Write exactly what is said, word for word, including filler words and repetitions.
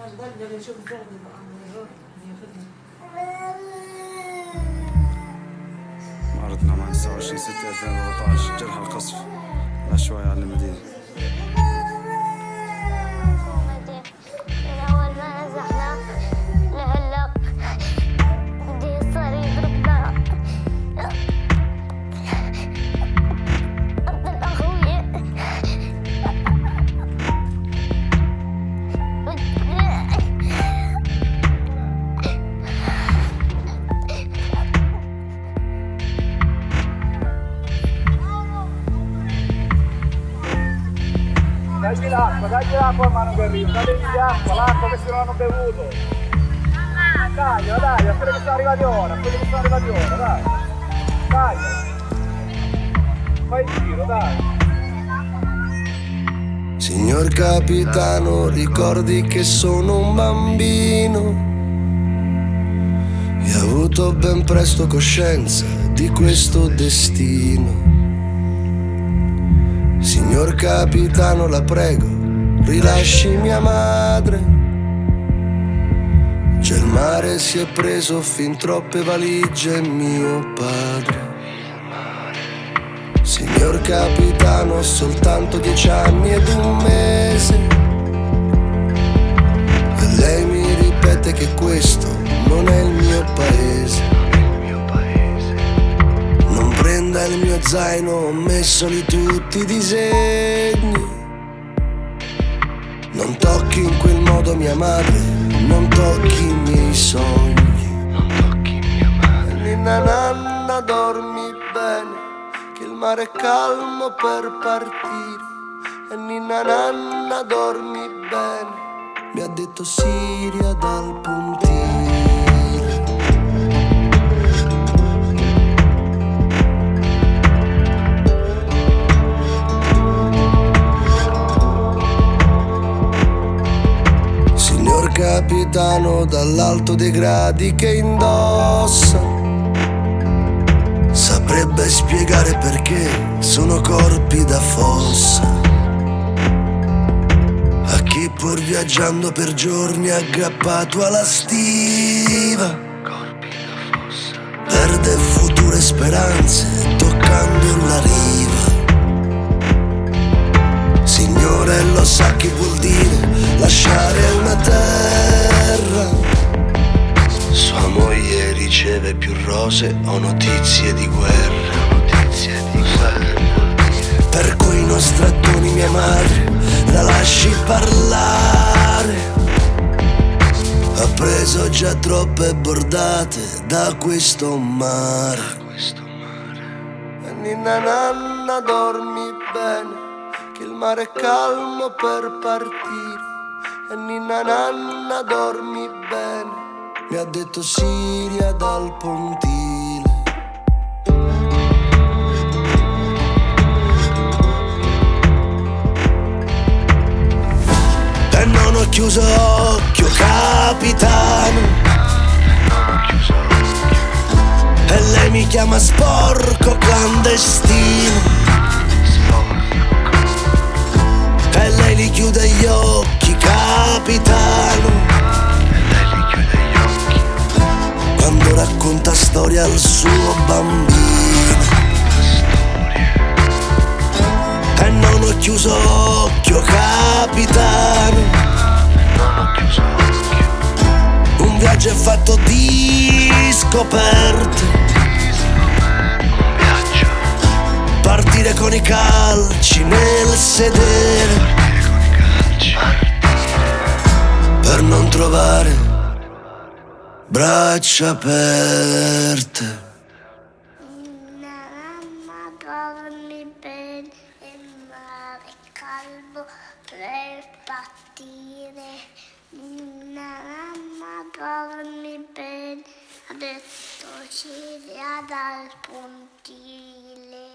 Guarda, c'è un giorno, معرضنا مع تسعة وعشرين ستة ألفين وأربعة عشر جرح القصف العشوائي على المدينة. من أول ما نزحنا لهلا بدي صار يضربنا قتل أخوي. Dagli l'acqua, dagli l'acqua a mano che arriva, dagli l'acqua, l'acqua che si non hanno bevuto. Dai, dai, a quelli che sono arrivati ora, a quelli che sono arrivati ora, dai. Dai. Fai il giro, dai. Signor capitano, ricordi che sono un bambino e ho avuto ben presto coscienza di questo destino. Signor capitano, la prego, rilasci mia madre. Già il mare si è preso fin troppe valigie, mio padre. Signor capitano, ho soltanto dieci anni ed un mese e lei mi ripete che questo non è il mio paese. Non prenda il mio zaino, ho messo lì tutti i disegni. Non tocchi in quel modo mia madre, non tocchi i miei sogni. Non tocchi mia madre. Ninna nanna, dormi bene, che il mare è calmo per partire. E ninna nanna, dormi bene, mi ha detto Siria dal puntile. Signor capitano, dall'alto dei gradi che indossa, saprebbe spiegare perché sono corpi da fossa. A chi pur viaggiando per giorni aggrappato alla stiva perde future speranze toccando la riva. Signore, lo sa che vuol dire lasciare una terra. Sua moglie riceve più rose o notizie di guerra. Notizie di guerra. Per quei nostrattoni mia madre la lasci parlare. Ha preso già troppe bordate da questo mare. E ninna nanna, dormi bene, che il mare è calmo per partire. E ninna nanna, dormi bene, mi ha detto Siria dal pontile. E non ho chiuso occhio, capitano, e lei mi chiama sporco clandestino. E lei li chiude gli occhi, capitano, e lei li chiude gli occhi quando racconta storia al suo bambino. E non ho chiuso occhio, capitano, non ho chiuso occhio. Un viaggio è fatto di scoperte. Partire con i calci nel sedere per non trovare braccia aperte. Mamma, dormi bene, il mare è calmo per partire. Mamma, dormi bene, ha detto Cilia dal pontile.